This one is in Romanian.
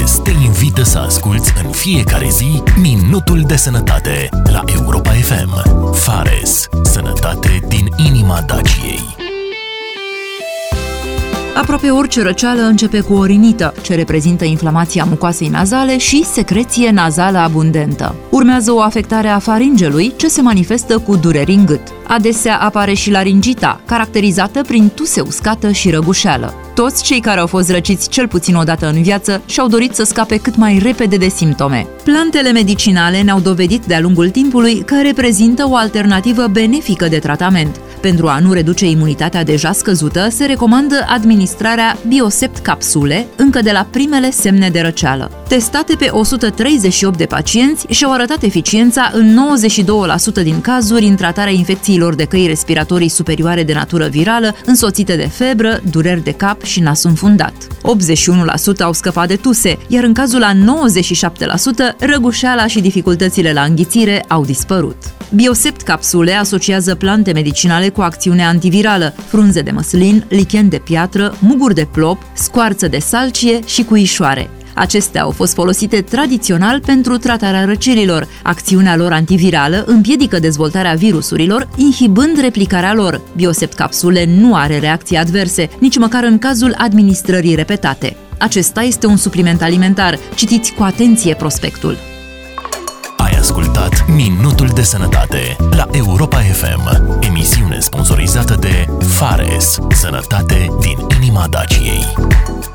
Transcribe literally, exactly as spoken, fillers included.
Fares te invită să asculți în fiecare zi Minutul de Sănătate la Europa F M. Fares, sănătate din inima Daciei. Aproape orice răceală începe cu o rinită, ce reprezintă inflamația mucoasei nazale și secreție nazală abundentă. Urmează o afectare a faringelui, ce se manifestă cu dureri în gât. Adesea apare și laringita, caracterizată prin tuse uscată și răgușeală. Toți cei care au fost răciți cel puțin o dată în viață și-au dorit să scape cât mai repede de simptome. Plantele medicinale ne-au dovedit de-a lungul timpului că reprezintă o alternativă benefică de tratament. Pentru a nu reduce imunitatea deja scăzută, se recomandă administrarea Biosept capsule încă de la primele semne de răceală. Testate pe o sută treizeci și opt de pacienți, și-au arătat eficiența în nouăzeci și două la sută din cazuri în tratarea infecțiilor de căi respiratorii superioare de natură virală, însoțite de febră, dureri de cap și nas înfundat. optzeci și unu la sută au scăpat de tuse, iar în cazul a nouăzeci și șapte la sută, răgușeala și dificultățile la înghițire au dispărut. Biosept capsule asociază plante medicinale cu acțiune antivirală, frunze de măslin, lichen de piatră, muguri de plop, scoarță de salcie și cuișoare. Acestea au fost folosite tradițional pentru tratarea răcelilor. Acțiunea lor antivirală împiedică dezvoltarea virusurilor, inhibând replicarea lor. Biosept capsule nu are reacții adverse, nici măcar în cazul administrării repetate. Acesta este un supliment alimentar. Citiți cu atenție prospectul. Ai ascultat Minutul de Sănătate la Europa F M, emisiune sponsorizată de Fares, sănătate din inima Daciei.